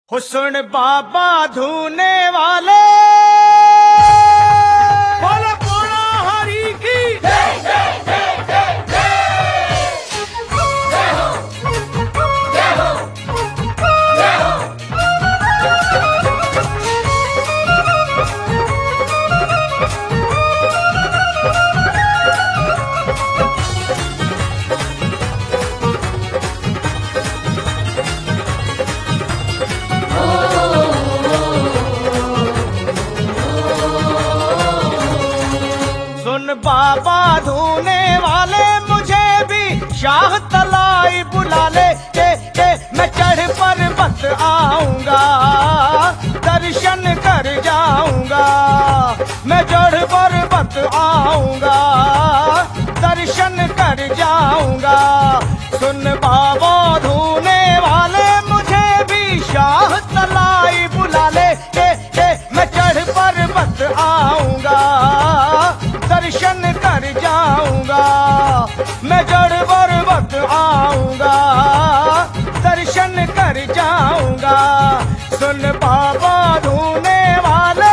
हो सुन बाबा धूने वाले बोले पूरा हरि की जय जय जय जय जय हो जय हो जय हो। सुन बाबा धूने वाले मुझे भी शाह तलाई बुला ले के मैं चढ़ पर्वत आऊंगा दर्शन कर जाऊंगा। मैं चढ़ पर्वत आऊंगा दर्शन कर जाऊंगा। सुन बाबा धूने वाले मुझे भी शाह तलाई बुला ले के मैं चढ़ पर्वत आऊंगा दर्शन कर जाऊंगा। मैं जड़ पर्वत आऊंगा दर्शन कर जाऊंगा। सुन बाबा धूने वाले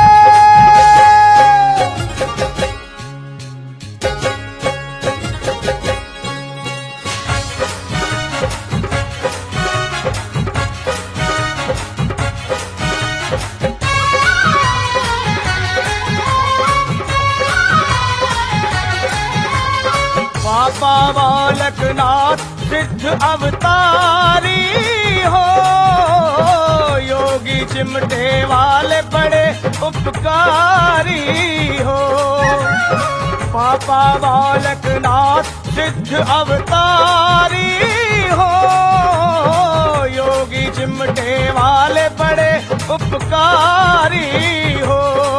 बाबा बालकनाथ सिद्ध अवतारी हो योगी चिमटे वाले बड़े उपकारी हो। बाबा बालकनाथ सिद्ध अवतारी हो योगी चिमटे वाले बड़े उपकारी हो।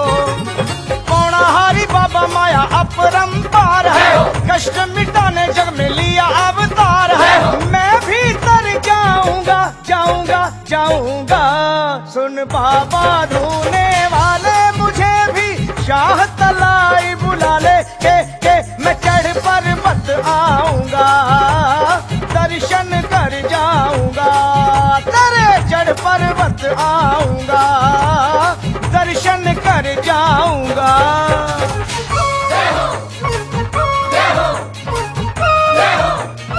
हरि बाबा माया अपरंपार है कष्ट मिटाने जग में लिया अवतार है। मैं भीतर जाऊंगा जाऊंगा जाऊंगा। सुन बाबा धूने वाले मुझे भी शाह तलाई बुला ले के मैं चढ़ पर्वत आऊंगा दर्शन कर जाऊंगा। तेरे चढ़ पर्वत आऊंगा दर्शन कर जाऊंगा। जय हो जय हो जय हो।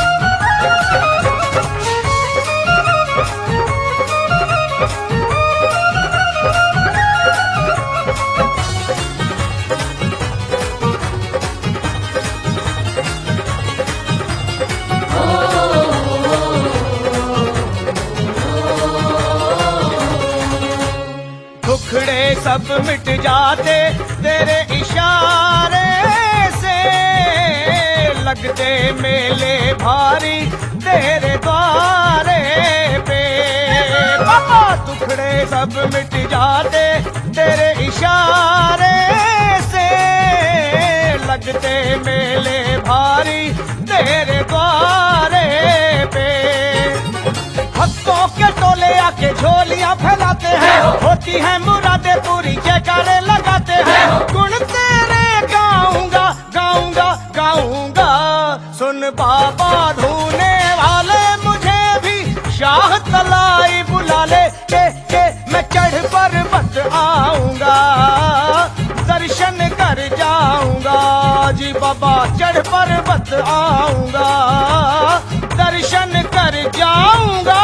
दुखड़े सब मिट जाते तेरे इशारे से लगते मेले भारी तेरे द्वारे पे। बाबा दुखड़े सब मिट जाते तेरे इशारे से लगते मेले भारी तेरे द्वारे पे। भक्तों के टोले आके झोलियां फैलाते हैं होती है मुरादे पूरी जयकारे लगाते हैं। गुण तेरे गाऊंगा गाऊंगा गाऊंगा। सुन बाबा धूने वाले मुझे भी शाह तलाई बुला ले के मैं चढ़ पर्वत आऊंगा दर्शन कर जाऊंगा। जी बाबा चढ़ पर्वत आऊंगा दर्शन कर जाऊंगा।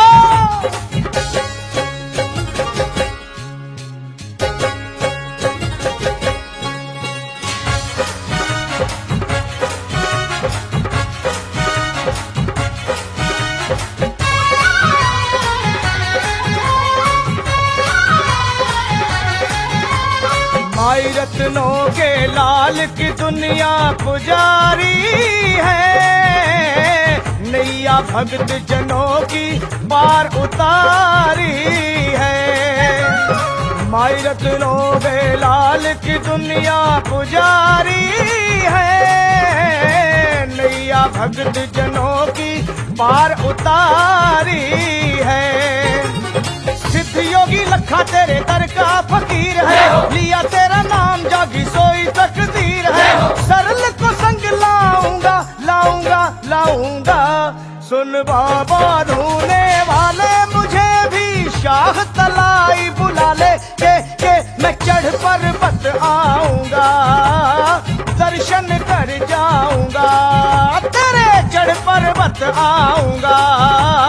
माई रत्नों के लाल की दुनिया पुजारी है नैया भक्त जनों की पार उतारी है। माई रत्नों के लाल की दुनिया पुजारी है नैया भक्त जनों की पार उतारी है। सिद्ध योगी लखा तेरे दर का फकीर है लिया तेरा नाम जागी सोई तकदीर है। सरल को संग लाऊंगा लाऊंगा लाऊंगा। सुन बाबा धूने वाले मुझे भी शाह तलाई बुला ले के मैं चढ़ पर्वत आऊंगा, दर्शन कर जाऊंगा, तेरे चढ़ पर्वत आऊंगा।